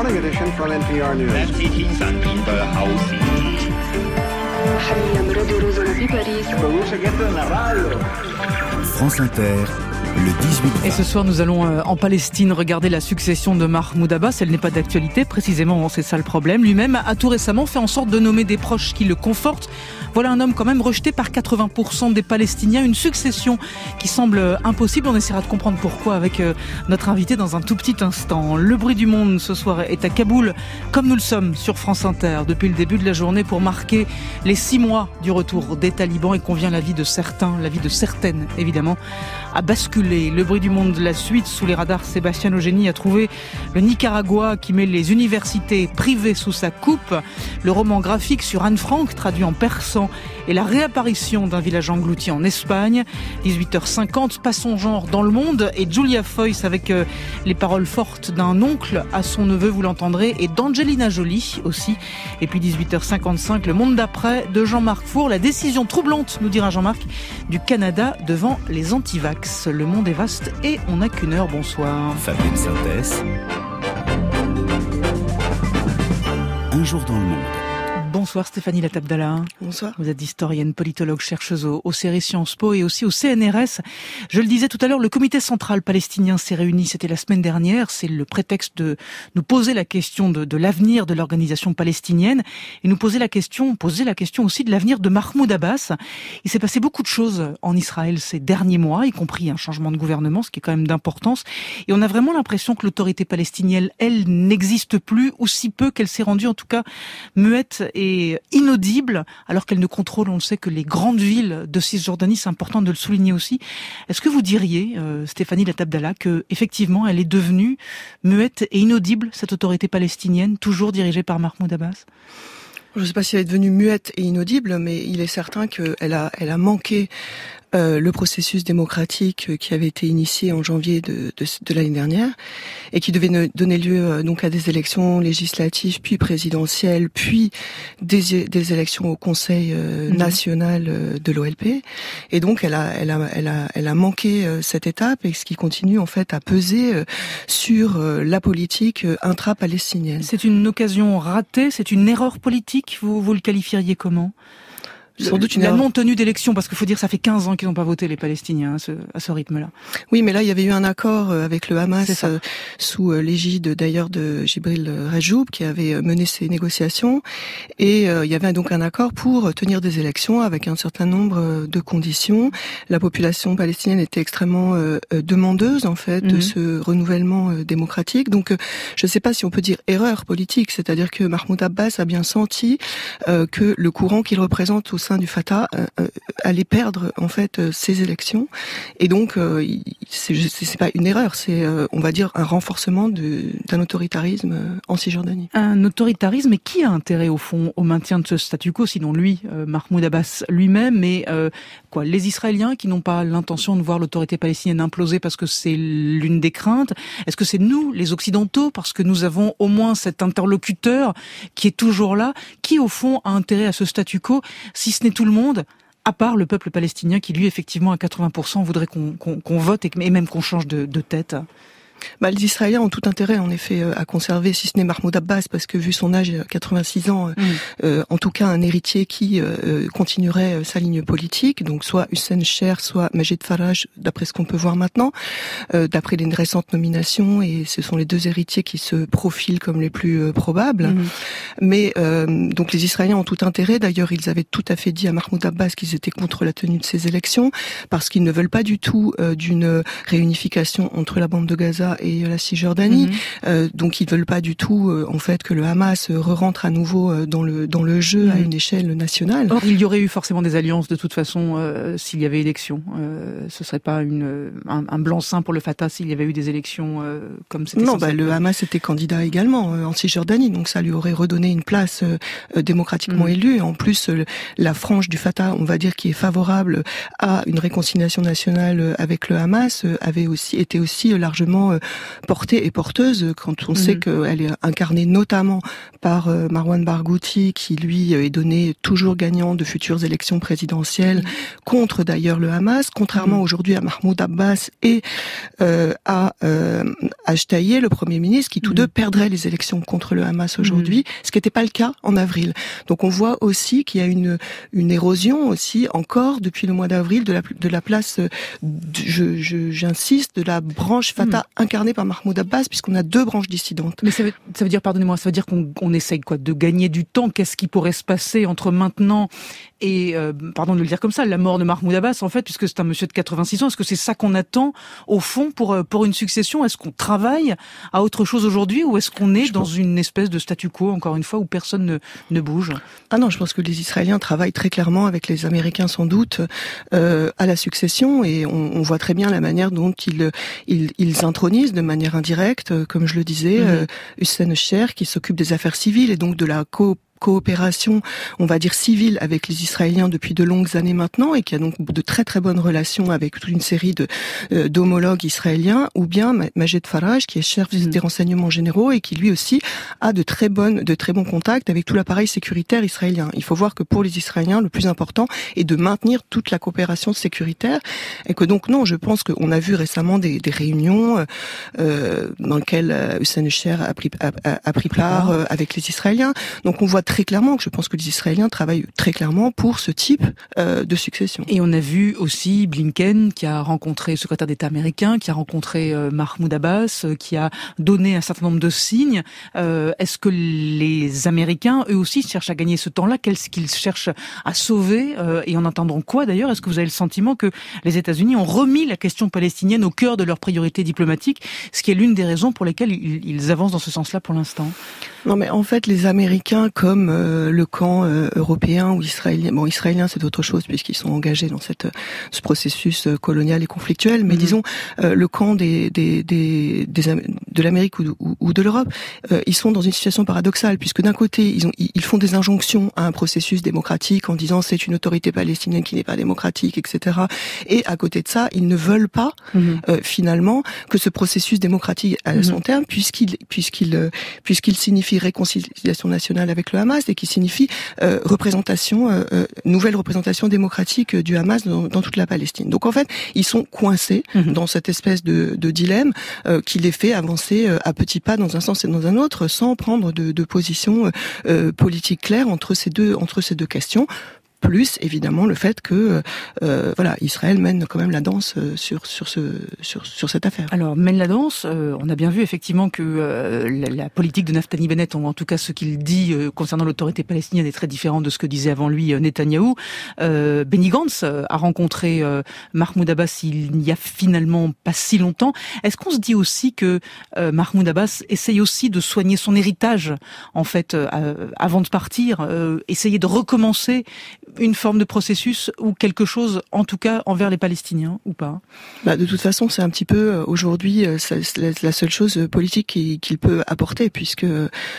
morning edition from NPR News. France Inter, le 18 Et ce soir, nous allons en Palestine regarder la succession de Mahmoud Abbas. Elle n'est pas d'actualité, précisément, c'est ça le problème. Lui-même a tout récemment fait en sorte de nommer des proches qui le confortent. Voilà un homme quand même rejeté par 80% des Palestiniens. Une succession qui semble impossible. On essaiera de comprendre pourquoi avec notre invité dans un tout petit instant. Le bruit du monde ce soir est à Kaboul, comme nous le sommes sur France Inter depuis le début de la journée pour marquer les 6 mois du retour des talibans et combien la vie de certains, la vie de certaines évidemment, a basculé. Le bruit du monde, la suite sous les radars. Sébastien Ogénie a trouvé le Nicaragua qui met les universités privées sous sa coupe. Le roman graphique sur Anne Frank traduit en persan et la réapparition d'un village englouti en Espagne. 18h50, pas son genre dans le monde et Julia Foyce avec les paroles fortes d'un oncle à son neveu, vous l'entendrez, et d'Angelina Jolie aussi. Et puis 18h55, le monde d'après de Jean-Marc Four, la décision troublante, nous dira Jean-Marc, du Canada devant les antivax. Le monde est vaste et on n'a qu'une heure. Bonsoir. Fabienne Synthèse. Un jour dans le monde. Bonsoir Stéphanie Latabdala. Bonsoir. Vous êtes historienne, politologue, chercheuse au CERI Sciences Po et aussi au CNRS. Je le disais tout à l'heure, le comité central palestinien s'est réuni, c'était la semaine dernière. C'est le prétexte de nous poser la question de l'avenir de l'organisation palestinienne et nous poser la question aussi de l'avenir de Mahmoud Abbas. Il s'est passé beaucoup de choses en Israël ces derniers mois, y compris un changement de gouvernement, ce qui est quand même d'importance. Et on a vraiment l'impression que l'autorité palestinienne, elle, n'existe plus, ou si peu qu'elle s'est rendue en tout cas muette et inaudible, alors qu'elle ne contrôle, on le sait, que les grandes villes de Cisjordanie. C'est important de le souligner aussi. Est-ce que vous diriez, Stéphanie Latabdala, que effectivement elle est devenue muette et inaudible, cette autorité palestinienne, toujours dirigée par Mahmoud Abbas ? Je ne sais pas si elle est devenue muette et inaudible, mais il est certain qu'elle a manqué le processus démocratique qui avait été initié en janvier de l'année dernière et qui devait donner lieu donc à des élections législatives, puis présidentielles, puis des élections au Conseil national de l'OLP. Et donc elle a manqué cette étape, et ce qui continue en fait à peser sur la politique intra-palestinienne. C'est une occasion ratée, c'est une erreur politique, vous le qualifieriez comment ? Sans doute la non-tenue d'élection, parce qu'il faut dire que ça fait 15 ans qu'ils n'ont pas voté, les Palestiniens, à ce rythme-là. Oui, mais là, il y avait eu un accord avec le Hamas, sous l'égide d'ailleurs de Jibril Rajoub, qui avait mené ces négociations. Et il y avait donc un accord pour tenir des élections avec un certain nombre de conditions. La population palestinienne était extrêmement demandeuse, en fait, de ce renouvellement démocratique. Donc, je ne sais pas si on peut dire erreur politique, c'est-à-dire que Mahmoud Abbas a bien senti que le courant qu'il représente au sein du Fatah allait perdre en fait ces élections, et donc c'est pas une erreur, c'est on va dire un renforcement d'un autoritarisme en Cisjordanie. Un autoritarisme, et qui a intérêt au fond au maintien de ce statu quo, sinon lui, Mahmoud Abbas lui-même, mais les Israéliens qui n'ont pas l'intention de voir l'autorité palestinienne imploser parce que c'est l'une des craintes. Est-ce que c'est nous, les Occidentaux, parce que nous avons au moins cet interlocuteur qui est toujours là, qui au fond a intérêt à ce statu quo, si ce n'est tout le monde, à part le peuple palestinien qui, lui, effectivement, à 80%, voudrait qu'on vote et même qu'on change de tête ? Les Israéliens ont tout intérêt, en effet, à conserver, si ce n'est Mahmoud Abbas, parce que vu son âge, 86 ans, en tout cas un héritier qui continuerait sa ligne politique, donc soit Hussein Cher, soit Majid Faraj, d'après ce qu'on peut voir maintenant, d'après les récentes nominations, et ce sont les deux héritiers qui se profilent comme les plus probables. Mais donc les Israéliens ont tout intérêt, d'ailleurs ils avaient tout à fait dit à Mahmoud Abbas qu'ils étaient contre la tenue de ces élections, parce qu'ils ne veulent pas du tout d'une réunification entre la bande de Gaza et la Cisjordanie. Donc ils veulent pas du tout en fait que le Hamas rentre à nouveau dans le jeu à une échelle nationale. Or il y aurait eu forcément des alliances de toute façon s'il y avait élection. Ce serait pas un blanc-seing pour le Fatah s'il y avait eu des élections comme c'était censé. Le Hamas était candidat également en Cisjordanie, donc ça lui aurait redonné une place démocratiquement élue. En plus la frange du Fatah, on va dire, qui est favorable à une réconciliation nationale avec le Hamas, était aussi largement portée et porteuse quand on sait qu'elle est incarnée notamment par Marwan Barghouti, qui lui est donné toujours gagnant de futures élections présidentielles contre d'ailleurs le Hamas, contrairement aujourd'hui à Mahmoud Abbas et à Shtayyeh, le Premier ministre, qui tous deux perdraient les élections contre le Hamas aujourd'hui, ce qui n'était pas le cas en avril. Donc on voit aussi qu'il y a une érosion aussi encore depuis le mois d'avril de la place, j'insiste, de la branche Fatah incarnée par Mahmoud Abbas, puisqu'on a deux branches dissidentes. Mais ça veut dire, pardonnez-moi, ça veut dire qu'on essaye quoi, de gagner du temps. Qu'est-ce qui pourrait se passer entre maintenant et, pardon de le dire comme ça, la mort de Mahmoud Abbas, en fait, puisque c'est un monsieur de 86 ans. Est-ce que c'est ça qu'on attend, au fond, pour une succession? Est-ce qu'on travaille à autre chose aujourd'hui, ou est-ce qu'on est dans une espèce de statu quo, encore une fois, où personne ne bouge? Ah non, je pense que les Israéliens travaillent très clairement avec les Américains, sans doute, à la succession, et on voit très bien la manière dont ils intronisent de manière indirecte, comme je le disais, Hussein Cher, qui s'occupe des affaires civiles et donc de la coopération, on va dire civile, avec les Israéliens depuis de longues années maintenant, et qui a donc de très très bonnes relations avec toute une série d'homologues israéliens, ou bien Majed Faraj, qui est chef des renseignements généraux et qui lui aussi a de très bons contacts avec tout l'appareil sécuritaire israélien. Il faut voir que pour les Israéliens, le plus important est de maintenir toute la coopération sécuritaire, et que donc non, je pense qu'on a vu récemment des réunions dans lesquelles Hussein Cher a pris part avec les Israéliens. Donc on voit très clairement que je pense que les Israéliens travaillent très clairement pour ce type de succession. Et on a vu aussi Blinken, qui a rencontré le secrétaire d'État américain, qui a rencontré Mahmoud Abbas, qui a donné un certain nombre de signes. Est-ce que les Américains, eux aussi, cherchent à gagner ce temps-là? Qu'est-ce qu'ils cherchent à sauver? Et en attendant quoi, d'ailleurs? Est-ce que vous avez le sentiment que les États-Unis ont remis la question palestinienne au cœur de leurs priorités diplomatiques, ce qui est l'une des raisons pour lesquelles ils avancent dans ce sens-là pour l'instant? Non, mais en fait, les Américains, comme le camp européen ou israélien, c'est autre chose puisqu'ils sont engagés dans ce processus colonial et conflictuel. Mais disons, le camp de l'Amérique ou de l'Europe, ils sont dans une situation paradoxale, puisque d'un côté, ils font des injonctions à un processus démocratique en disant c'est une autorité palestinienne qui n'est pas démocratique, etc. Et à côté de ça, ils ne veulent pas finalement que ce processus démocratique à son terme, puisqu'il signifie réconciliation nationale avec le Hamas, et qui signifie nouvelle représentation démocratique du Hamas dans toute la Palestine. Donc en fait, ils sont coincés dans cette espèce de dilemme qui les fait avancer à petits pas dans un sens et dans un autre, sans prendre de position politique claire entre ces deux questions. Plus évidemment le fait que Israël mène quand même la danse sur cette affaire. Alors mène la danse. On a bien vu effectivement que la politique de Naftali Bennett, ou en tout cas ce qu'il dit concernant l'autorité palestinienne, est très différente de ce que disait avant lui Netanyahou. Benny Gantz a rencontré Mahmoud Abbas il n'y a finalement pas si longtemps. Est-ce qu'on se dit aussi que Mahmoud Abbas essaye aussi de soigner son héritage, en fait, avant de partir, essayer de recommencer une forme de processus ou quelque chose, en tout cas, envers les Palestiniens, ou pas? De toute façon, c'est un petit peu, aujourd'hui, la seule chose politique qu'il peut apporter, puisque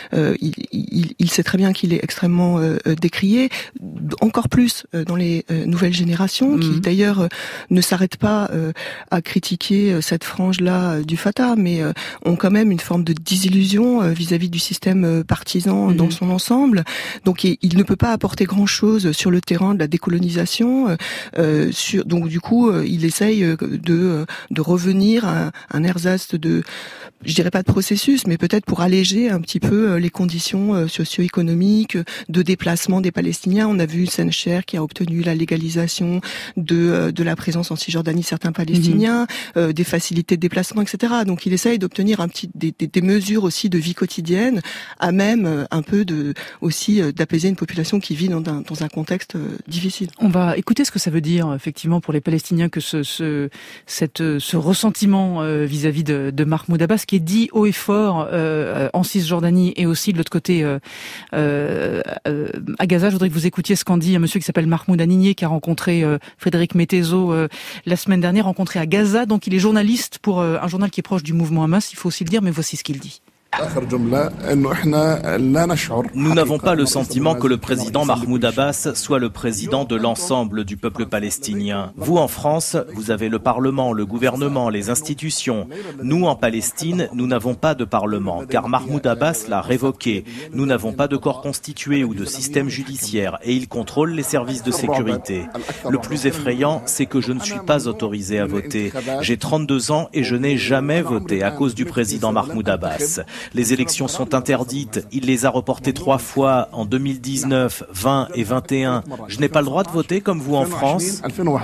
il sait très bien qu'il est extrêmement décrié, encore plus dans les nouvelles générations, qui d'ailleurs ne s'arrêtent pas à critiquer cette frange-là du Fatah, mais ont quand même une forme de désillusion vis-à-vis du système partisan dans son ensemble. Donc il ne peut pas apporter grand-chose sur le terrain de la décolonisation. Donc du coup, il essaye de revenir à un ersatz je dirais pas de processus, mais peut-être pour alléger un petit peu les conditions socio-économiques de déplacement des Palestiniens. On a vu Hussein Cher qui a obtenu la légalisation de la présence en Cisjordanie de certains Palestiniens, des facilités de déplacement, etc. Donc il essaye d'obtenir des mesures aussi de vie quotidienne, à même un peu d'apaiser une population qui vit dans un contexte difficile. On va écouter ce que ça veut dire effectivement pour les Palestiniens, que ce ressentiment vis-à-vis de Mahmoud Abbas, qui est dit haut et fort en Cisjordanie et aussi de l'autre côté à Gaza. Je voudrais que vous écoutiez ce qu'en dit un monsieur qui s'appelle Mahmoud Haniyeh, qui a rencontré Frédéric Mettezo la semaine dernière, rencontré à Gaza. Donc il est journaliste pour un journal qui est proche du mouvement Hamas, il faut aussi le dire, mais voici ce qu'il dit. Nous n'avons pas le sentiment que le président Mahmoud Abbas soit le président de l'ensemble du peuple palestinien. Vous, en France, vous avez le Parlement, le gouvernement, les institutions. Nous, en Palestine, nous n'avons pas de Parlement, car Mahmoud Abbas l'a révoqué. Nous n'avons pas de corps constitué ou de système judiciaire, et il contrôle les services de sécurité. Le plus effrayant, c'est que je ne suis pas autorisé à voter. J'ai 32 ans et je n'ai jamais voté à cause du président Mahmoud Abbas. Les élections sont interdites. Il les a reportées 3 fois en 2019, 20 et 21. Je n'ai pas le droit de voter comme vous en France.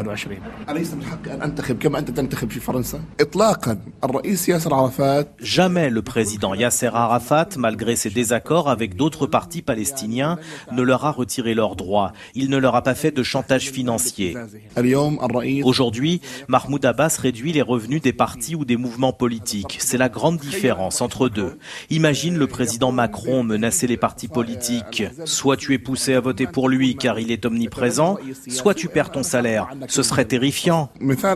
Jamais le président Yasser Arafat, malgré ses désaccords avec d'autres partis palestiniens, ne leur a retiré leurs droits. Il ne leur a pas fait de chantage financier. Aujourd'hui, Mahmoud Abbas réduit les revenus des partis ou des mouvements politiques. C'est la grande différence entre deux. Imagine le président Macron menacer les partis politiques. Soit tu es poussé à voter pour lui car il est omniprésent, soit tu perds ton salaire. Ce serait terrifiant.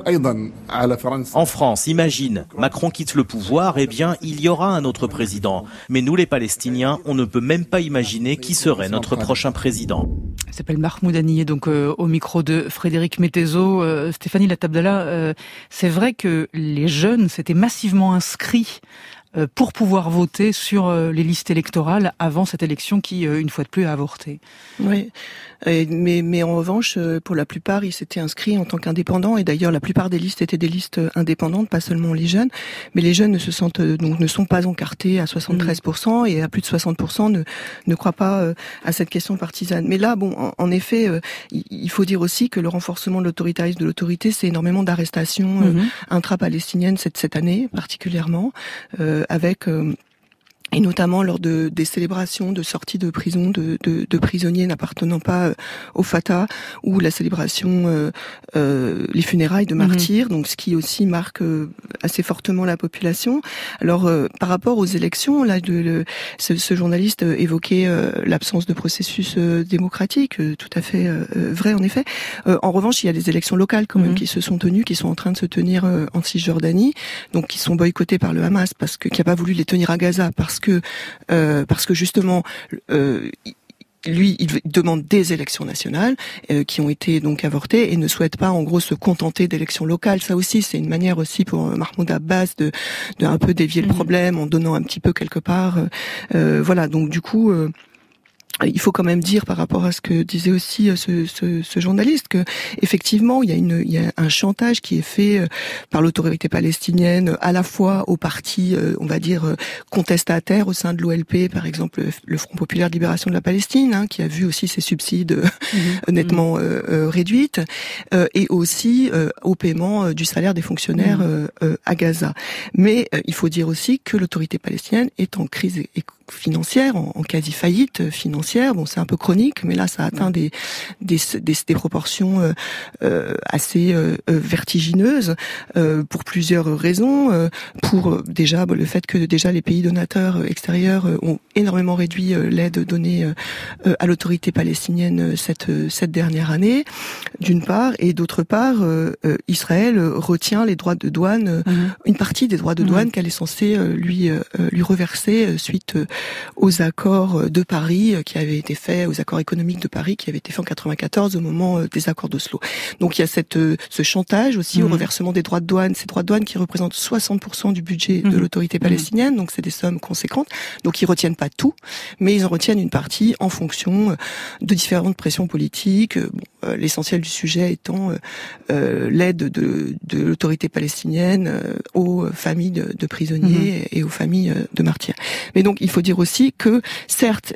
En France, imagine, Macron quitte le pouvoir, eh bien, il y aura un autre président. Mais nous, les Palestiniens, on ne peut même pas imaginer qui serait notre prochain président. Il s'appelle Mahmoud Haniyeh, donc au micro de Frédéric Mettezo. Stéphanie Latabdallah, c'est vrai que les jeunes s'étaient massivement inscrits pour pouvoir voter sur les listes électorales avant cette élection qui, une fois de plus, a avorté. Oui, mais en revanche, pour la plupart, ils s'étaient inscrits en tant qu'indépendants. Et d'ailleurs, la plupart des listes étaient des listes indépendantes, pas seulement les jeunes. Mais les jeunes ne sont pas encartés à 73% et à plus de 60% ne croient pas à cette question partisane. Mais là, bon, en effet, il faut dire aussi que le renforcement de l'autoritarisme de l'autorité, c'est énormément d'arrestations intra-palestiniennes cette année, particulièrement. Avec et notamment lors des célébrations de sortie de prison de prisonniers n'appartenant pas au Fatah, ou la célébration les funérailles de martyrs, donc ce qui aussi marque assez fortement la population. Alors par rapport aux élections, là ce journaliste évoquait l'absence de processus démocratique, tout à fait vrai en effet. En revanche, il y a des élections locales quand même qui se sont tenues, qui sont en train de se tenir en Cisjordanie, donc qui sont boycottées par le Hamas qui a pas voulu les tenir à Gaza parce que justement lui, il demande des élections nationales qui ont été donc avortées et ne souhaite pas en gros se contenter d'élections locales. Ça aussi, c'est une manière aussi pour Mahmoud Abbas de un peu dévier le problème en donnant un petit peu quelque part. Voilà, donc du coup. Il faut quand même dire par rapport à ce que disait aussi ce journaliste que effectivement il y a un chantage qui est fait par l'autorité palestinienne à la fois aux partis on va dire contestataires au sein de l'OLP, par exemple le Front populaire de libération de la Palestine, qui a vu aussi ses subsides nettement réduites, et aussi au paiement du salaire des fonctionnaires à Gaza. Mais il faut dire aussi que l'autorité palestinienne est en crise financière, en quasi faillite financière. Bon, c'est un peu chronique, mais là, ça atteint des proportions assez vertigineuses pour plusieurs raisons. Pour déjà le fait que déjà les pays donateurs extérieurs ont énormément réduit l'aide donnée à l'autorité palestinienne cette dernière année, d'une part, et d'autre part, Israël retient les droits de douane, une partie des droits de douane qu'elle est censée lui reverser suite aux accords de Paris qui avaient été faits, aux accords économiques de Paris qui avaient été faits en 94 au moment des accords d'Oslo. Donc il y a ce chantage aussi au reversement des droits de douane, ces droits de douane qui représentent 60% du budget de l'autorité palestinienne, donc c'est des sommes conséquentes. Donc ils retiennent pas tout, mais ils en retiennent une partie en fonction de différentes pressions politiques. L'essentiel du sujet étant l'aide de l'autorité palestinienne aux familles de prisonniers et aux familles de martyrs. Mais donc il faut dire aussi que certes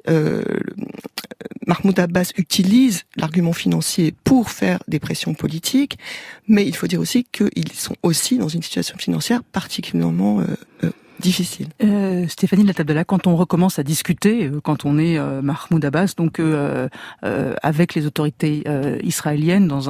Mahmoud Abbas utilise l'argument financier pour faire des pressions politiques, mais il faut dire aussi qu'ils sont aussi dans une situation financière particulièrement difficile. Stéphanie Latabdallah, quand on recommence à discuter, quand on est Mahmoud Abbas, donc avec les autorités israéliennes, dans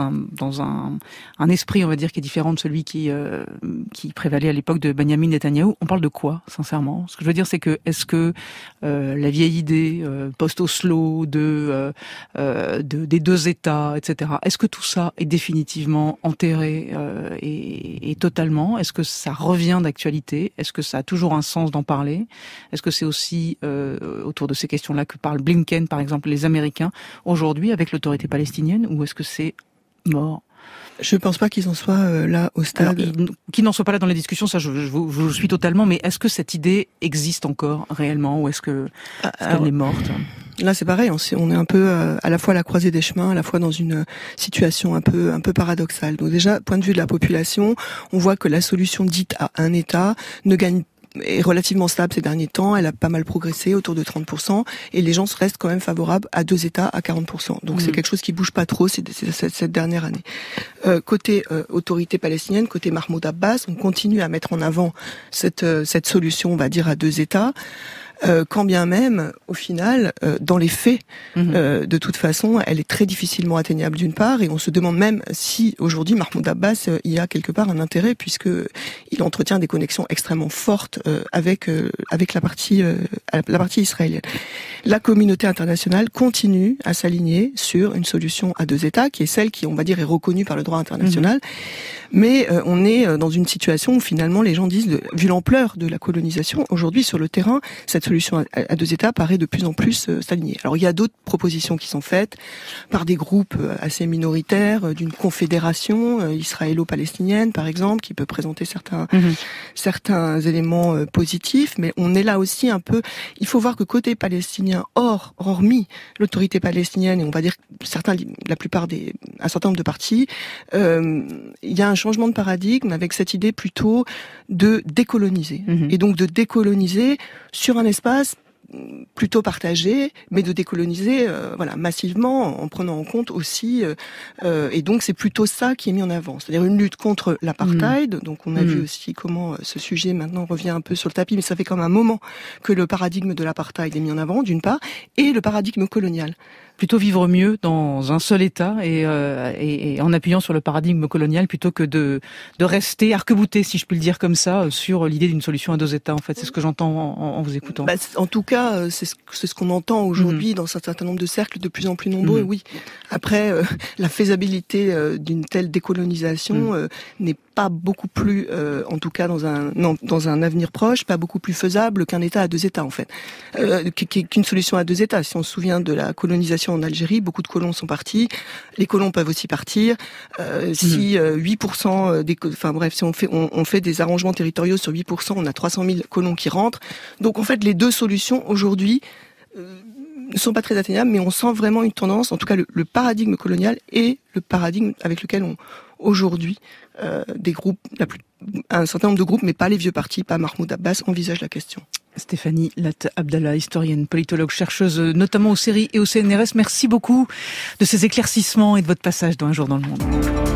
un esprit, on va dire, qui est différent de celui qui prévalait à l'époque de Benyamin Netanyahou, on parle de quoi, sincèrement? Ce que je veux dire, c'est que est-ce que la vieille idée post-Oslo des deux États, etc., est-ce que tout ça est définitivement enterré et totalement? Est-ce que ça revient d'actualité? Est-ce que ça a toujours toujours un sens d'en parler? Est-ce que c'est aussi autour de ces questions-là que parle Blinken, par exemple, les Américains, aujourd'hui, avec l'autorité palestinienne, ou est-ce que c'est mort? Je pense pas qu'ils en soient là au stade. Alors, qu'ils n'en soient pas là dans les discussions, ça je vous suis totalement, mais est-ce que cette idée existe encore réellement, ou est-ce qu'elle est morte? Là, c'est pareil, on est un peu à la fois à la croisée des chemins, à la fois dans une situation un peu paradoxale. Donc déjà, point de vue de la population, on voit que la solution dite à un État est relativement stable ces derniers temps, elle a pas mal progressé, autour de 30%, et les gens restent quand même favorables à 2 États à 40%. Donc c'est quelque chose qui bouge pas trop cette dernière année. Côté autorité palestinienne, côté Mahmoud Abbas, on continue à mettre en avant cette solution, on va dire, à 2 États. Quand bien même, au final, dans les faits, de toute façon, elle est très difficilement atteignable d'une part, et on se demande même si aujourd'hui Mahmoud Abbas y a quelque part un intérêt, puisque il entretient des connexions extrêmement fortes avec la partie israélienne. La communauté internationale continue à s'aligner sur une solution à 2 États, qui est celle qui, on va dire, est reconnue par le droit international. Mais on est dans une situation où finalement les gens disent, vu l'ampleur de la colonisation, aujourd'hui sur le terrain, cette solution à 2 États paraît de plus en plus s'aligner. Alors il y a d'autres propositions qui sont faites par des groupes assez minoritaires, d'une confédération israélo-palestinienne par exemple, qui peut présenter certains éléments positifs, mais on est là aussi un peu, il faut voir que côté palestinien, hormis l'autorité palestinienne, et on va dire un certain nombre de partis, il y a un changement de paradigme avec cette idée plutôt de décoloniser. Et donc de décoloniser sur un espace plutôt partagé, mais de décoloniser massivement en prenant en compte aussi et donc c'est plutôt ça qui est mis en avant, c'est-à-dire une lutte contre l'apartheid. Donc on a vu aussi comment ce sujet maintenant revient un peu sur le tapis, mais ça fait comme un moment que le paradigme de l'apartheid est mis en avant d'une part, et le paradigme colonial. Plutôt vivre mieux dans un seul État et en appuyant sur le paradigme colonial plutôt que de rester arc-bouté, si je puis le dire comme ça, sur l'idée d'une solution à 2 États. En fait, c'est ce que j'entends en vous écoutant. En tout cas, c'est ce qu'on entend aujourd'hui dans un certain nombre de cercles de plus en plus nombreux. Oui. Après, la faisabilité d'une telle décolonisation n'est pas beaucoup plus, en tout cas dans un avenir proche, pas beaucoup plus faisable qu'un État à 2 États en fait, qu'une solution à 2 États. Si on se souvient de la colonisation en Algérie, beaucoup de colons sont partis. Les colons peuvent aussi partir. Si 8% si on fait des arrangements territoriaux sur 8%, on a 300 000 colons qui rentrent. Donc en fait, les deux solutions aujourd'hui ne sont pas très atteignables, mais on sent vraiment une tendance, en tout cas le paradigme colonial et le paradigme avec lequel aujourd'hui des groupes, un certain nombre de groupes, mais pas les vieux partis, pas Mahmoud Abbas, envisagent la question. Stéphanie Latte Abdallah, historienne, politologue, chercheuse notamment au CERI et au CNRS. Merci beaucoup de ces éclaircissements et de votre passage dans Un jour dans le monde.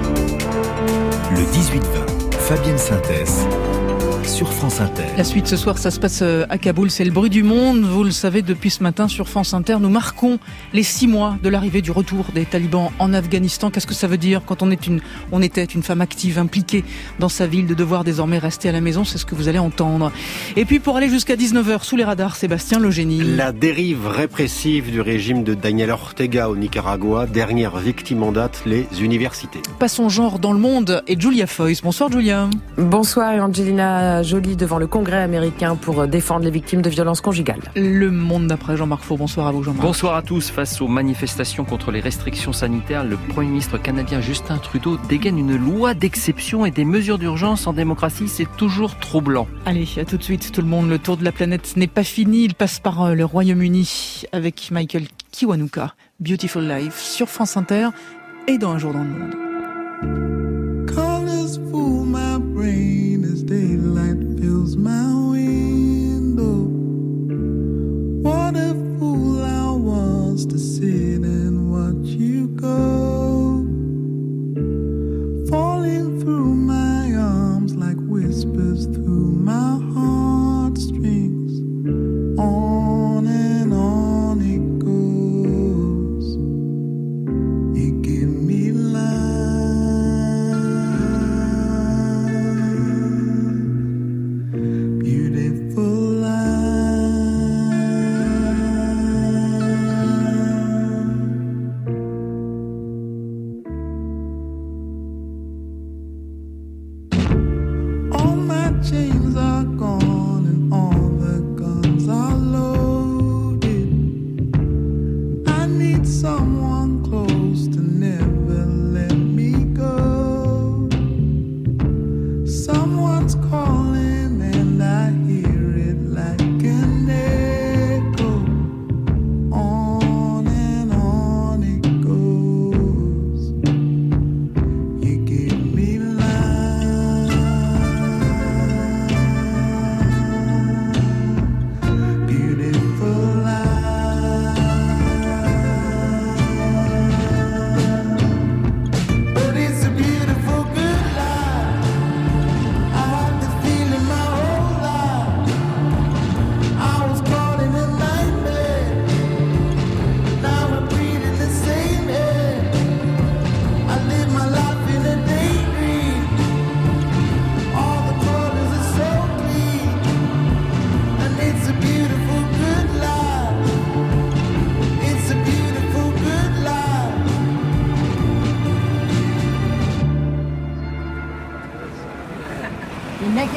Le 18-20, Fabienne Synthèse sur France Inter. La suite ce soir, ça se passe à Kaboul, c'est le bruit du monde. Vous le savez, depuis ce matin sur France Inter, nous marquons les 6 mois de l'arrivée du retour des talibans en Afghanistan. Qu'est-ce que ça veut dire quand on était une femme active, impliquée dans sa ville, de devoir désormais rester à la maison? C'est ce que vous allez entendre. Et puis pour aller jusqu'à 19h sous les radars, Sébastien Legénie. La dérive répressive du régime de Daniel Ortega au Nicaragua, dernière victime en date, les universités. Passons genre dans le monde et Julia Foyce. Bonsoir Julia. Bonsoir Angelina Jolie devant le Congrès américain pour défendre les victimes de violences conjugales. Le monde d'après Jean-Marc Faux. Bonsoir à vous Jean-Marc. Bonsoir à tous. Face aux manifestations contre les restrictions sanitaires, le Premier ministre canadien Justin Trudeau dégaine une loi d'exception et des mesures d'urgence. En démocratie, c'est toujours troublant. Allez, à tout de suite tout le monde. Le tour de la planète n'est pas fini. Il passe par le Royaume-Uni avec Michael Kiwanuka. Beautiful Life sur France Inter et dans Un jour dans le monde. Colors fool my brain as daylight fills my window. What a fool I was to sit and watch you go, falling through my arms like whispers through my heartstrings. On and on it goes. You give me life.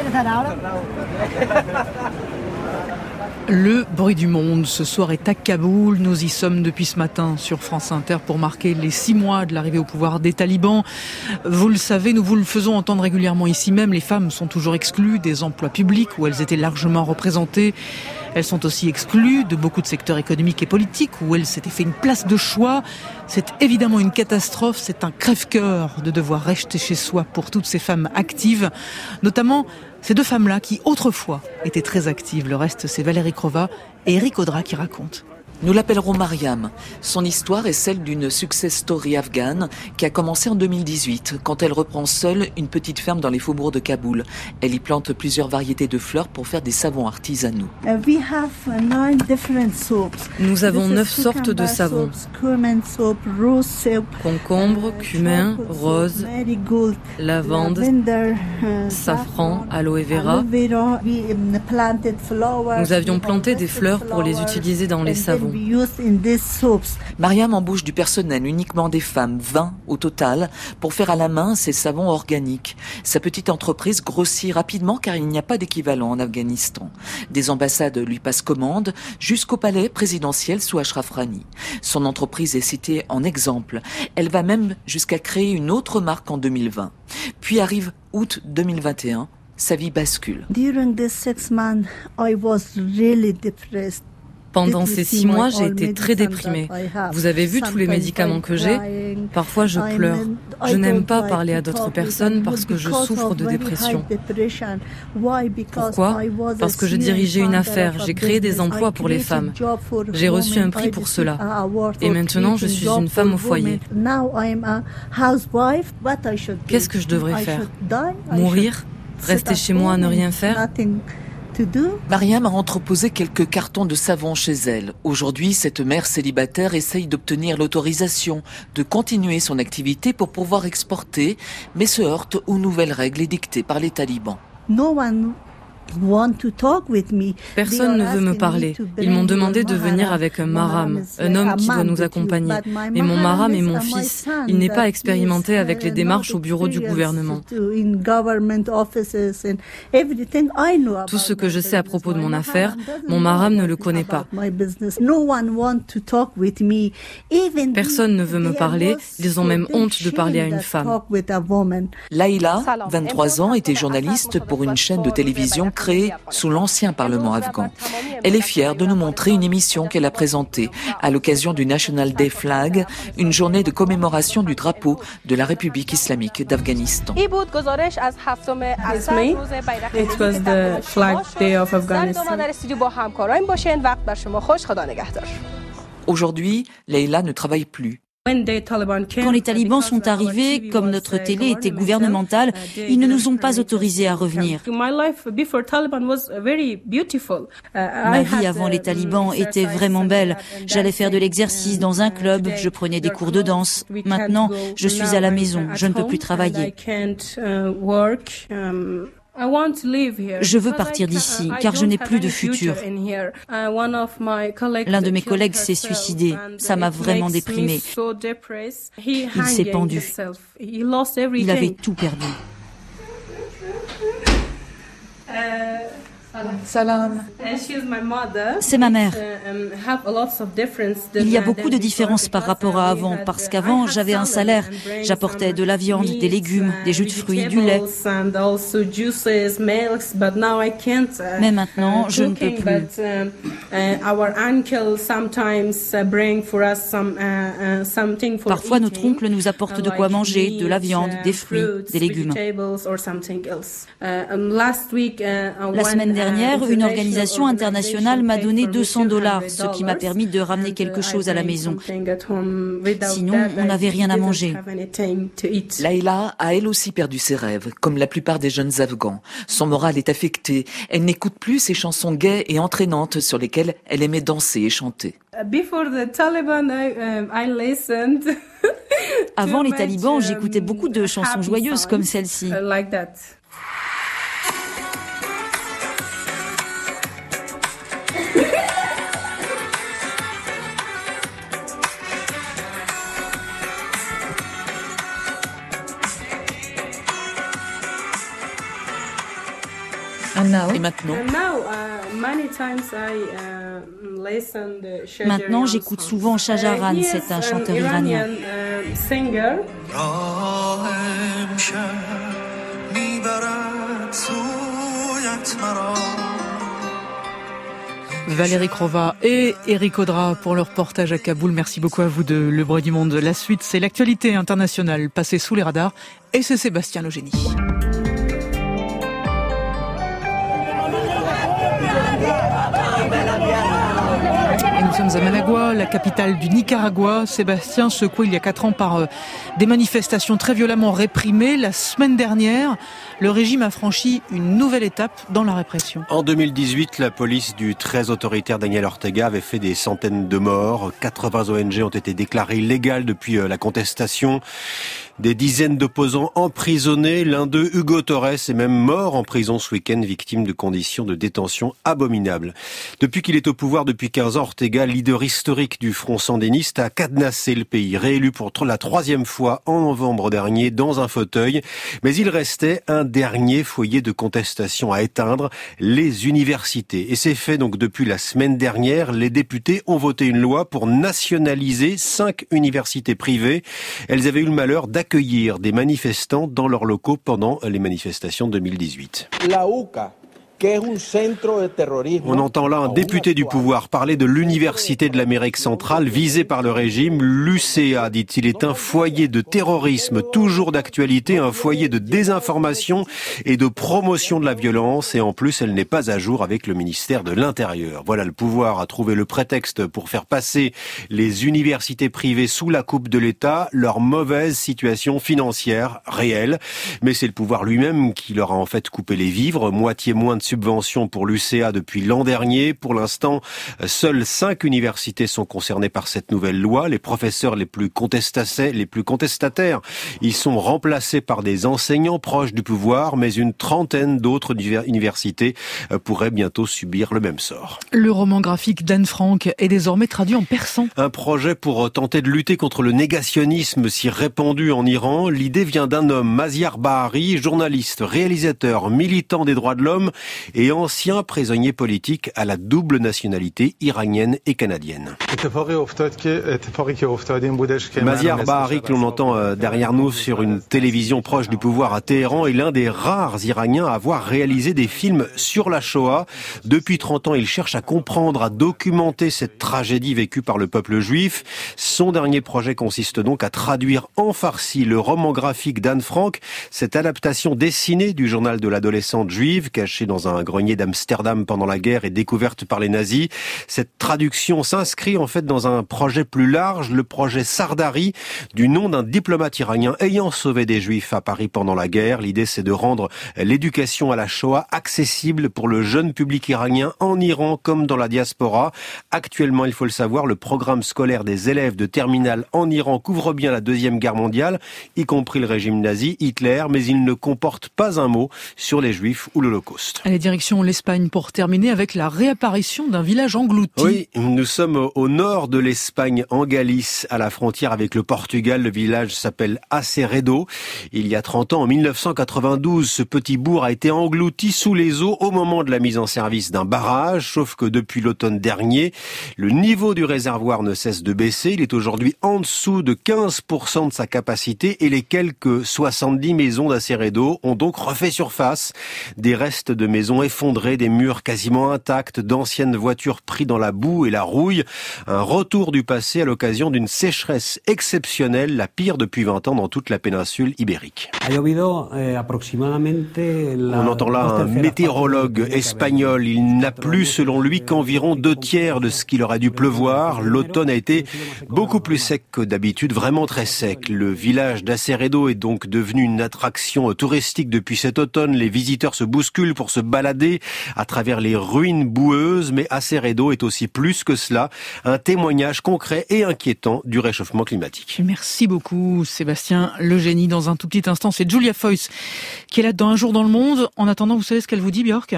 Le bruit du monde ce soir est à Kaboul. Nous y sommes depuis ce matin sur France Inter pour marquer les 6 mois de l'arrivée au pouvoir des talibans. Vous le savez, nous vous le faisons entendre régulièrement ici même. Les femmes sont toujours exclues des emplois publics où elles étaient largement représentées. Elles sont aussi exclues de beaucoup de secteurs économiques et politiques où elles s'étaient fait une place de choix. C'est évidemment une catastrophe, c'est un crève-cœur de devoir rester chez soi pour toutes ces femmes actives, notamment ces 2 femmes-là qui autrefois étaient très actives. Le reste, c'est Valérie Crova et Eric Audra qui racontent. Nous l'appellerons Mariam. Son histoire est celle d'une success story afghane qui a commencé en 2018 quand elle reprend seule une petite ferme dans les faubourgs de Kaboul. Elle y plante plusieurs variétés de fleurs pour faire des savons artisanaux. Nous avons 9 sortes de savons. Concombre, cumin, rose, lavande, safran, aloe vera. Nous avions planté des fleurs pour les utiliser dans les savons. Mariam embauche du personnel, uniquement des femmes, 20 au total, pour faire à la main ces savons organiques. Sa petite entreprise grossit rapidement car il n'y a pas d'équivalent en Afghanistan. Des ambassades lui passent commande jusqu'au palais présidentiel sous Ashraf Ghani. Son entreprise est citée en exemple. Elle va même jusqu'à créer une autre marque en 2020. Puis arrive août 2021, sa vie bascule. Pendant ces 6 mois, j'ai été très déprimée. Vous avez vu tous les médicaments que j'ai ? Parfois, je pleure. Je n'aime pas parler à d'autres personnes parce que je souffre de dépression. Pourquoi ? Parce que je dirigeais une affaire. J'ai créé des emplois pour les femmes. J'ai reçu un prix pour cela. Et maintenant, je suis une femme au foyer. Qu'est-ce que je devrais faire ? Mourir ? Rester chez moi à ne rien faire ? Mariam a entreposé quelques cartons de savon chez elle. Aujourd'hui, cette mère célibataire essaye d'obtenir l'autorisation de continuer son activité pour pouvoir exporter, mais se heurte aux nouvelles règles édictées par les talibans. Personne ne veut me parler. Ils m'ont demandé de venir avec un maram, un homme qui doit nous accompagner. Mais mon maram est mon fils. Il n'est pas expérimenté avec les démarches au bureau du gouvernement. Tout ce que je sais à propos de mon affaire, mon maram ne le connaît pas. Personne ne veut me parler. Ils ont même honte de parler à une femme. Laïla, 23 ans, était journaliste pour une chaîne de télévision créée sous l'ancien Parlement afghan. Elle est fière de nous montrer une émission qu'elle a présentée à l'occasion du National Day Flag, une journée de commémoration du drapeau de la République islamique d'Afghanistan. It was the Flag Day of Afghanistan. Aujourd'hui, Leila ne travaille plus. Quand les talibans sont arrivés, comme notre télé était gouvernementale, ils ne nous ont pas autorisés à revenir. Ma vie avant les talibans était vraiment belle. J'allais faire de l'exercice dans un club, je prenais des cours de danse. Maintenant, je suis à la maison, je ne peux plus travailler. Je veux partir d'ici, car je n'ai plus de futur. L'un de mes collègues s'est suicidé. Ça m'a vraiment déprimée. Il s'est pendu. Il avait tout perdu. Salam. C'est ma mère. Il y a beaucoup de différences par rapport à avant, parce qu'avant, j'avais un salaire. J'apportais de la viande, des légumes, des jus de fruits, du lait. Mais maintenant, je ne peux plus. Parfois, notre oncle nous apporte de quoi manger, de la viande, des fruits, des légumes. La semaine dernière, une organisation internationale m'a donné $200, ce qui m'a permis de ramener quelque chose à la maison. Sinon, on n'avait rien à manger. Laïla a elle aussi perdu ses rêves, comme la plupart des jeunes Afghans. Son moral est affecté. Elle n'écoute plus ces chansons gaies et entraînantes sur lesquelles elle aimait danser et chanter. Avant les talibans, j'écoutais beaucoup de chansons joyeuses comme celle-ci. Et maintenant? Maintenant, j'écoute souvent Shahjaran, c'est un chanteur iranien. Valérie Crova et Eric Audra pour leur reportage à Kaboul. Merci beaucoup à vous de Le Bruit du Monde. La suite, c'est l'actualité internationale passée sous les radars et c'est Sébastien Legénie. Et nous sommes à Managua, la capitale du Nicaragua. Sébastien, secoué il y a 4 ans par des manifestations très violemment réprimées. La semaine dernière, le régime a franchi une nouvelle étape dans la répression. En 2018, la police du très autoritaire Daniel Ortega avait fait des centaines de morts. 80 ONG ont été déclarées illégales depuis la contestation. Des dizaines d'opposants emprisonnés. L'un d'eux, Hugo Torres, est même mort en prison ce week-end, victime de conditions de détention abominables. Depuis qu'il est au pouvoir depuis 15 ans, Ortega, leader historique du Front sandiniste, a cadenassé le pays, réélu pour la 3e fois en novembre dernier dans un fauteuil. Mais il restait un dernier foyer de contestation à éteindre, les universités. Et c'est fait donc depuis la semaine dernière. Les députés ont voté une loi pour nationaliser 5 universités privées. Elles avaient eu le malheur d'accueillir des manifestants dans leurs locaux pendant les manifestations 2018. La UCA. On entend là un député du pouvoir parler de l'université de l'Amérique centrale visée par le régime. L'UCA, dit-il, est un foyer de terrorisme toujours d'actualité, un foyer de désinformation et de promotion de la violence. Et en plus, elle n'est pas à jour avec le ministère de l'Intérieur. Voilà, le pouvoir a trouvé le prétexte pour faire passer les universités privées sous la coupe de l'État, leur mauvaise situation financière réelle. Mais c'est le pouvoir lui-même qui leur a en fait coupé les vivres, moitié moins de subventions pour l'UCA depuis l'an dernier. Pour l'instant, seules 5 universités sont concernées par cette nouvelle loi. Les professeurs les plus contestataires, ils sont remplacés par des enseignants proches du pouvoir, mais une trentaine d'autres universités pourraient bientôt subir le même sort. Le roman graphique d'Anne Frank est désormais traduit en persan. Un projet pour tenter de lutter contre le négationnisme si répandu en Iran. L'idée vient d'un homme, Maziar Bahari, journaliste, réalisateur, militant des droits de l'homme et ancien prisonnier politique à la double nationalité iranienne et canadienne. Maziar Bahari, que l'on entend derrière nous sur une télévision proche du pouvoir à Téhéran, est l'un des rares Iraniens à avoir réalisé des films sur la Shoah. Depuis 30 ans, il cherche à comprendre, à documenter cette tragédie vécue par le peuple juif. Son dernier projet consiste donc à traduire en farsi le roman graphique d'Anne Frank, cette adaptation dessinée du journal de l'adolescente juive cachée dans un grenier d'Amsterdam pendant la guerre et découverte par les nazis. Cette traduction s'inscrit en fait dans un projet plus large, le projet Sardari, du nom d'un diplomate iranien ayant sauvé des juifs à Paris pendant la guerre. L'idée, c'est de rendre l'éducation à la Shoah accessible pour le jeune public iranien en Iran comme dans la diaspora. Actuellement, il faut le savoir, le programme scolaire des élèves de terminale en Iran couvre bien la Deuxième Guerre mondiale, y compris le régime nazi, Hitler, mais il ne comporte pas un mot sur les juifs ou l'Holocauste. Allez, direction l'Espagne pour terminer avec la réapparition d'un village englouti. Oui, nous sommes au nord de l'Espagne, en Galice, à la frontière avec le Portugal. Le village s'appelle Aceredo. Il y a 30 ans, en 1992, ce petit bourg a été englouti sous les eaux au moment de la mise en service d'un barrage, sauf que depuis l'automne dernier, le niveau du réservoir ne cesse de baisser. Il est aujourd'hui en dessous de 15% de sa capacité et les quelques 70 maisons d'Aceredo ont donc refait surface. Des restes de maisons effondrées, des murs quasiment intacts, d'anciennes voitures prises dans la boue et la rouille. Un retour du passé à l'occasion d'une sécheresse exceptionnelle, la pire depuis 20 ans dans toute la péninsule ibérique. On entend là un météorologue espagnol. Il n'a plu, selon lui, qu'environ 2/3 de ce qu'il aurait dû pleuvoir. L'automne a été beaucoup plus sec que d'habitude, vraiment très sec. Le village d'Aceredo est donc devenu une attraction touristique depuis cet automne. Les visiteurs se bousculent pour se balader à travers les ruines boueuses, mais Aceredo est aussi plus que cela, un témoignage concret et inquiétant du réchauffement climatique. Merci beaucoup Sébastien Legénie. Dans un tout petit instant, c'est Julia Foyce qui est là dans Un jour dans le monde. En attendant, vous savez ce qu'elle vous dit, Björk?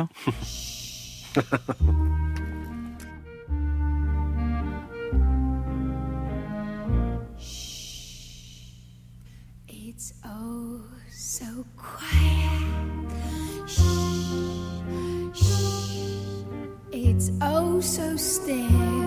It's oh so quiet. Shh. so still.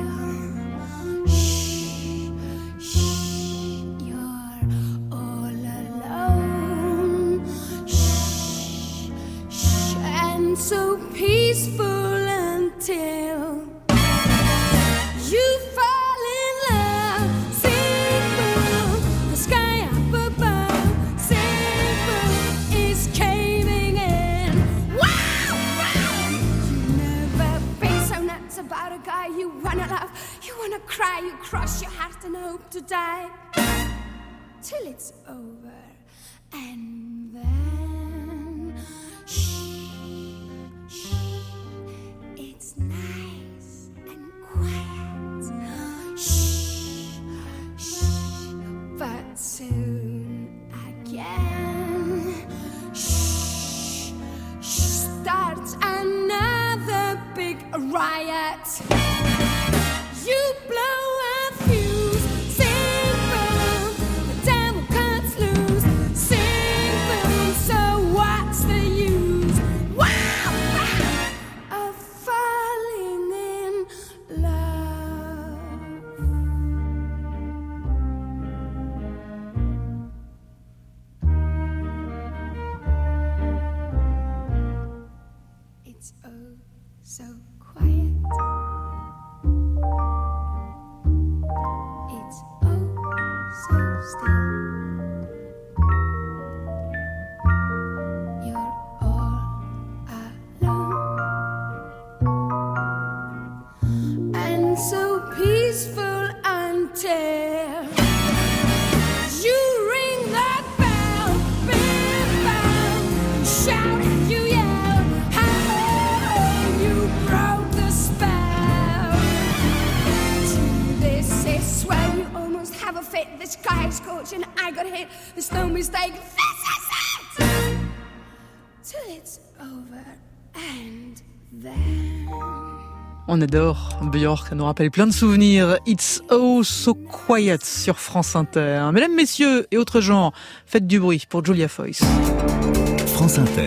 Shh, shh, you're all alone. Shh, shh, and so peaceful until you fall in love. Simple, the sky up above. Simple is caving in. Wow, wow. You never been so nuts about a guy you wanna love. You wanna cry, you cross your heart and hope to die till it's over. And then shh, shh, it's nice and quiet. Shh, shh, but soon again, shh, shh, starts another big riot. You blow a fuse. Simple, the devil cuts loose. Simple, so what's the use? Wow, wow, of falling in love. It's oh so quiet. It's oh so still. You're all alone. And so peaceful until you ring that bell. Big bell. Shout and you yell. How you broke the spell. This is where you almost have a fit. The sky is scorching, I got hit. There's no mistake. This is it. Till it's over and then. On adore Björk, ça nous rappelle plein de souvenirs. It's oh so quiet sur France Inter. Mesdames, messieurs et autres genres, faites du bruit pour Julia Foyce. France Inter.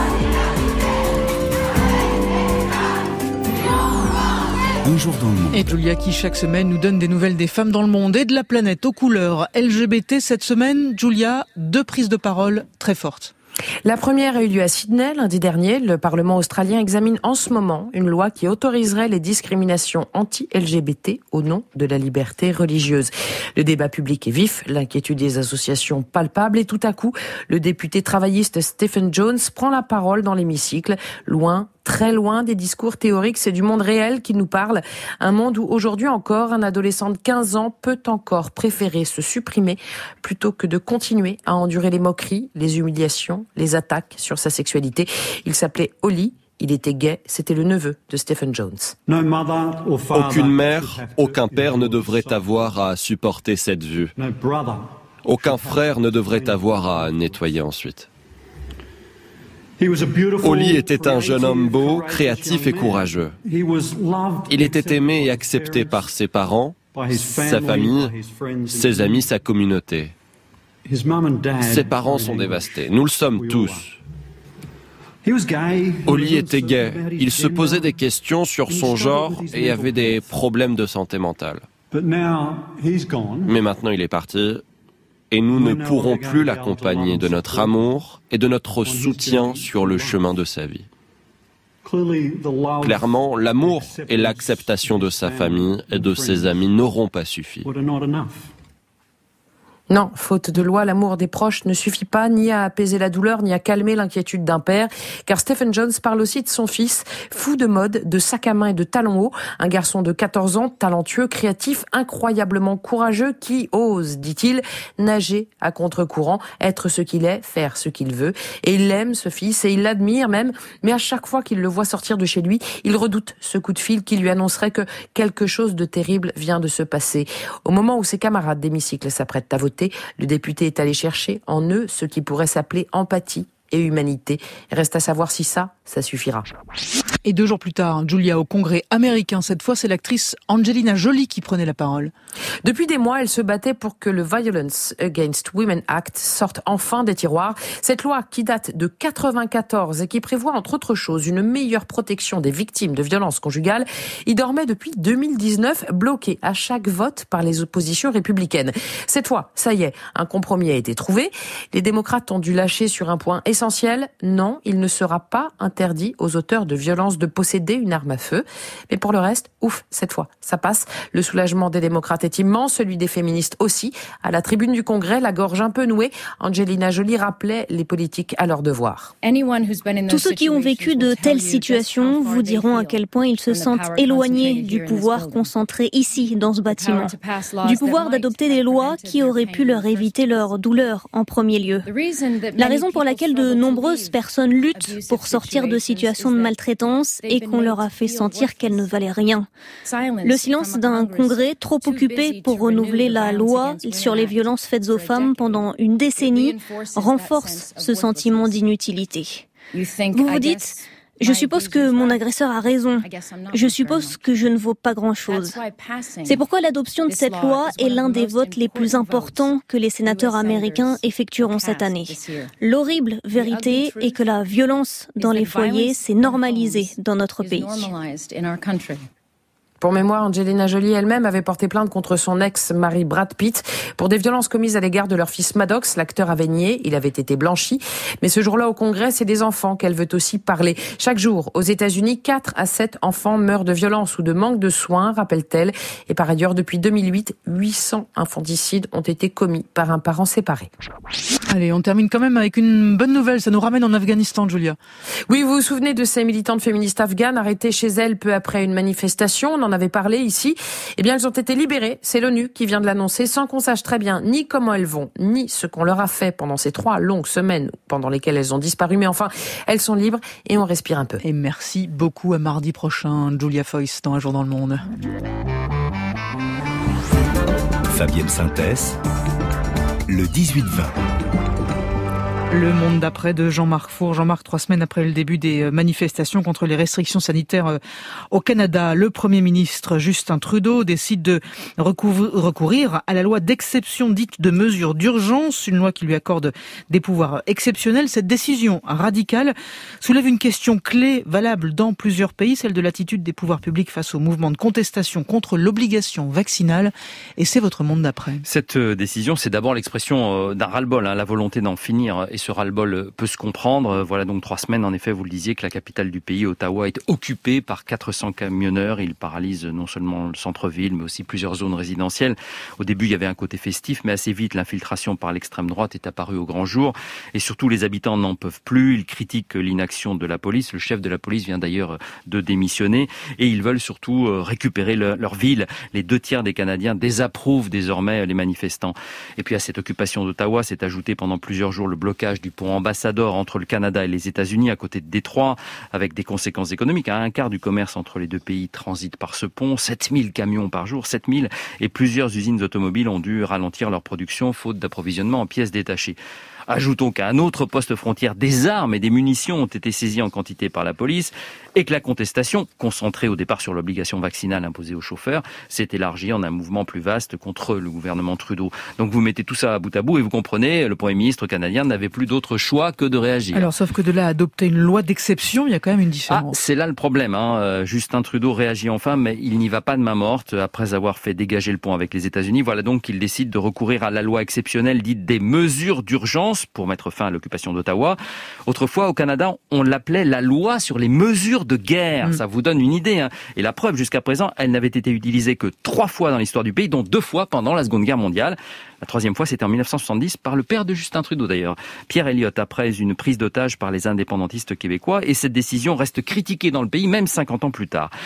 Un jour dans le monde. Et Julia qui chaque semaine nous donne des nouvelles des femmes dans le monde et de la planète aux couleurs LGBT. Cette semaine, Julia, 2 prises de parole très fortes. La première a eu lieu à Sydney lundi dernier. Le Parlement australien examine en ce moment une loi qui autoriserait les discriminations anti-LGBT au nom de la liberté religieuse. Le débat public est vif, l'inquiétude des associations palpable et tout à coup, le député travailliste Stephen Jones prend la parole dans l'hémicycle, loin, très loin des discours théoriques, c'est du monde réel qui nous parle. Un monde où aujourd'hui encore, un adolescent de 15 ans peut encore préférer se supprimer plutôt que de continuer à endurer les moqueries, les humiliations, les attaques sur sa sexualité. Il s'appelait Oli. Il était gay, c'était le neveu de Stephen Jones. Aucune mère, aucun père ne devrait avoir à supporter cette vue. Aucun frère ne devrait avoir à nettoyer ensuite. Oli était un jeune homme beau, créatif et courageux. Il était aimé et accepté par ses parents, sa famille, ses amis, sa communauté. Ses parents sont dévastés. Nous le sommes tous. Oli était gay. Il se posait des questions sur son genre et avait des problèmes de santé mentale. Mais maintenant il est parti. Et nous ne pourrons plus l'accompagner de notre amour et de notre soutien sur le chemin de sa vie. Clairement, l'amour et l'acceptation de sa famille et de ses amis n'auront pas suffi. Non, faute de loi, l'amour des proches ne suffit pas ni à apaiser la douleur, ni à calmer l'inquiétude d'un père. Car Stephen Jones parle aussi de son fils, fou de mode, de sac à main et de talons hauts. Un garçon de 14 ans, talentueux, créatif, incroyablement courageux, qui ose, dit-il, nager à contre-courant, être ce qu'il est, faire ce qu'il veut. Et il aime ce fils et il l'admire même. Mais à chaque fois qu'il le voit sortir de chez lui, il redoute ce coup de fil qui lui annoncerait que quelque chose de terrible vient de se passer. Au moment où ses camarades d'hémicycle s'apprêtent à voter, le député est allé chercher en eux ce qui pourrait s'appeler empathie et humanité. Il reste à savoir si ça suffira. Et 2 jours plus tard, Julia, au Congrès américain, cette fois, c'est l'actrice Angelina Jolie qui prenait la parole. Depuis des mois, elle se battait pour que le Violence Against Women Act sorte enfin des tiroirs. Cette loi qui date de 1994 et qui prévoit, entre autres choses, une meilleure protection des victimes de violences conjugales, y dormait depuis 2019, bloquée à chaque vote par les oppositions républicaines. Cette fois, ça y est, un compromis a été trouvé. Les démocrates ont dû lâcher sur un point essentiel. Non, il ne sera pas interdit aux auteurs de violences de posséder une arme à feu. Mais pour le reste, ouf, cette fois, ça passe. Le soulagement des démocrates est immense, celui des féministes aussi. À la tribune du Congrès, la gorge un peu nouée, Angelina Jolie rappelait les politiques à leur devoir. Tous ceux qui ont vécu de telles situations vous diront à quel point ils se sentent éloignés du pouvoir concentré ici, dans ce bâtiment. Du pouvoir d'adopter des lois qui auraient pu leur éviter leur douleur en premier lieu. La raison pour laquelle de nombreuses personnes luttent pour sortir de situations de maltraitance et qu'on leur a fait sentir qu'elles ne valaient rien. Le silence d'un Congrès trop occupé pour renouveler la loi sur les violences faites aux femmes pendant une décennie renforce ce sentiment d'inutilité. Vous vous dites, je suppose que mon agresseur a raison. Je suppose que je ne vaux pas grand-chose. C'est pourquoi l'adoption de cette loi est l'un des votes les plus importants que les sénateurs américains effectueront cette année. L'horrible vérité est que la violence dans les foyers s'est normalisée dans notre pays. Pour mémoire, Angelina Jolie elle-même avait porté plainte contre son ex-mari Brad Pitt pour des violences commises à l'égard de leur fils Maddox. L'acteur avait nié, il avait été blanchi. Mais ce jour-là au Congrès, c'est des enfants qu'elle veut aussi parler. Chaque jour, aux États-Unis, 4 à 7 enfants meurent de violence ou de manque de soins, rappelle-t-elle. Et par ailleurs, depuis 2008, 800 infanticides ont été commis par un parent séparé. Allez, on termine quand même avec une bonne nouvelle. Ça nous ramène en Afghanistan, Julia. Oui, vous vous souvenez de ces militantes féministes afghanes arrêtées chez elles peu après une manifestation. On en avait parlé ici. Eh bien, elles ont été libérées. C'est l'ONU qui vient de l'annoncer sans qu'on sache très bien ni comment elles vont, ni ce qu'on leur a fait pendant ces 3 longues semaines pendant lesquelles elles ont disparu. Mais enfin, elles sont libres et on respire un peu. Et merci beaucoup, à mardi prochain. Julia Foyce dans Un jour dans le monde. Fabienne Synthèse, le 18-20. Le monde d'après de Jean-Marc Four. Jean-Marc, 3 semaines après le début des manifestations contre les restrictions sanitaires au Canada, le Premier ministre Justin Trudeau décide de recourir à la loi d'exception dite de mesures d'urgence, une loi qui lui accorde des pouvoirs exceptionnels. Cette décision radicale soulève une question clé valable dans plusieurs pays, celle de l'attitude des pouvoirs publics face au mouvement de contestation contre l'obligation vaccinale. Et c'est votre monde d'après. Cette décision, c'est d'abord l'expression d'un ras-le-bol, la volonté d'en finir. Et ce ras-le-bol peut se comprendre. Voilà donc 3 semaines, en effet, vous le disiez, que la capitale du pays, Ottawa, est occupée par 400 camionneurs. Ils paralysent non seulement le centre-ville, mais aussi plusieurs zones résidentielles. Au début, il y avait un côté festif, mais assez vite, l'infiltration par l'extrême droite est apparue au grand jour. Et surtout, les habitants n'en peuvent plus. Ils critiquent l'inaction de la police. Le chef de la police vient d'ailleurs de démissionner. Et ils veulent surtout récupérer leur ville. Les 2/3 des Canadiens désapprouvent désormais les manifestants. Et puis à cette occupation d'Ottawa s'est ajouté pendant plusieurs jours le blocage du pont Ambassador entre le Canada et les États-Unis à côté de Détroit, avec des conséquences économiques. Un quart du commerce entre les deux pays transite par ce pont. 7000 camions par jour, 7000, et plusieurs usines automobiles ont dû ralentir leur production faute d'approvisionnement en pièces détachées. Ajoutons qu'à un autre poste frontière, des armes et des munitions ont été saisies en quantité par la police et que la contestation, concentrée au départ sur l'obligation vaccinale imposée aux chauffeurs, s'est élargie en un mouvement plus vaste contre le gouvernement Trudeau. Donc vous mettez tout ça à bout et vous comprenez, le Premier ministre canadien n'avait plus d'autre choix que de réagir. Alors sauf que de là à adopter une loi d'exception, il y a quand même une différence. C'est là le problème. Justin Trudeau réagit enfin, mais il n'y va pas de main morte. Après avoir fait dégager le pont avec les États-Unis, voilà donc qu'il décide de recourir à la loi exceptionnelle dite des mesures d'urgence pour mettre fin à l'occupation d'Ottawa. Autrefois, au Canada, on l'appelait la loi sur les mesures de guerre. Ça vous donne une idée. Et la preuve, jusqu'à présent, elle n'avait été utilisée que 3 fois dans l'histoire du pays, dont 2 fois pendant la Seconde Guerre mondiale. La 3e fois, c'était en 1970, par le père de Justin Trudeau d'ailleurs, Pierre Elliott, après une prise d'otage par les indépendantistes québécois. Et cette décision reste critiquée dans le pays, même 50 ans plus tard.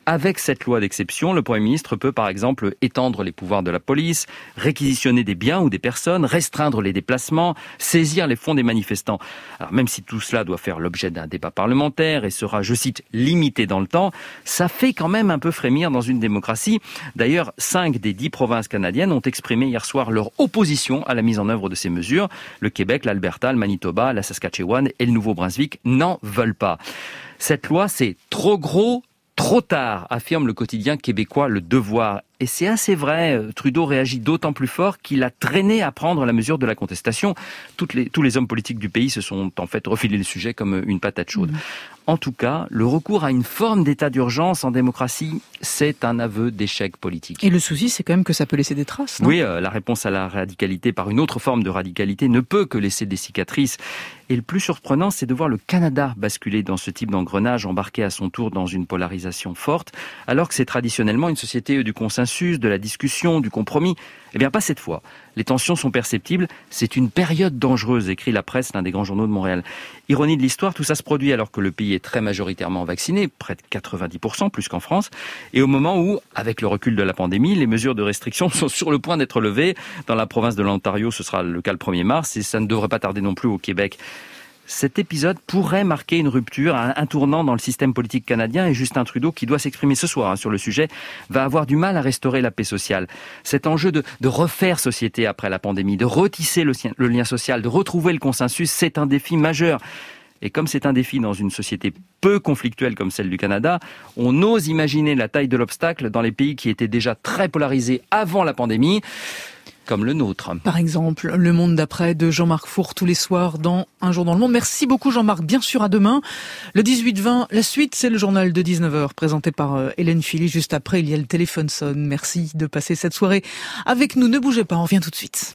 Avec cette loi d'exception, le Premier ministre peut par exemple étendre les pouvoirs de la police, réquisitionner des biens ou des personnes, restreindre les déplacements, saisir les fonds des manifestants. Alors même si tout cela doit faire l'objet d'un débat parlementaire et sera, je cite, limité dans le temps, ça fait quand même un peu frémir dans une démocratie. D'ailleurs, 5 des 10 provinces canadiennes ont exprimé hier soir leur opposition à la mise en œuvre de ces mesures. Le Québec, l'Alberta, le Manitoba, la Saskatchewan et le Nouveau-Brunswick n'en veulent pas. Cette loi, c'est trop gros, trop tard, affirme le quotidien québécois Le Devoir. Et c'est assez vrai, Trudeau réagit d'autant plus fort qu'il a traîné à prendre la mesure de la contestation. Tous les hommes politiques du pays se sont en fait refilés le sujet comme une patate chaude. En tout cas, le recours à une forme d'état d'urgence en démocratie, c'est un aveu d'échec politique. Et le souci, c'est quand même que ça peut laisser des traces, non ? Oui, la réponse à la radicalité par une autre forme de radicalité ne peut que laisser des cicatrices. Et le plus surprenant, c'est de voir le Canada basculer dans ce type d'engrenage, embarqué à son tour dans une polarisation forte, alors que c'est traditionnellement une société du consensus, de la discussion, du compromis. Eh bien, pas cette fois. Les tensions sont perceptibles. C'est une période dangereuse, écrit La Presse, l'un des grands journaux de Montréal. Ironie de l'histoire, tout ça se produit alors que le pays est très majoritairement vacciné, près de 90%, plus qu'en France, et au moment où, avec le recul de la pandémie, les mesures de restriction sont sur le point d'être levées. Dans la province de l'Ontario, ce sera le cas le 1er mars, et ça ne devrait pas tarder non plus au Québec. Cet épisode pourrait marquer une rupture, un tournant dans le système politique canadien, et Justin Trudeau, qui doit s'exprimer ce soir sur le sujet, va avoir du mal à restaurer la paix sociale. Cet enjeu de refaire société après la pandémie, de retisser le lien social, de retrouver le consensus, c'est un défi majeur. Et comme c'est un défi dans une société peu conflictuelle comme celle du Canada, on ose imaginer la taille de l'obstacle dans les pays qui étaient déjà très polarisés avant la pandémie, comme le nôtre. Par exemple, Le Monde d'après de Jean-Marc Four tous les soirs dans Un jour dans le monde. Merci beaucoup Jean-Marc, bien sûr à demain. Le 18-20, la suite c'est le journal de 19h présenté par Hélène Philly. Juste après, il y a le téléphone sonne. Merci de passer cette soirée avec nous. Ne bougez pas, on revient tout de suite.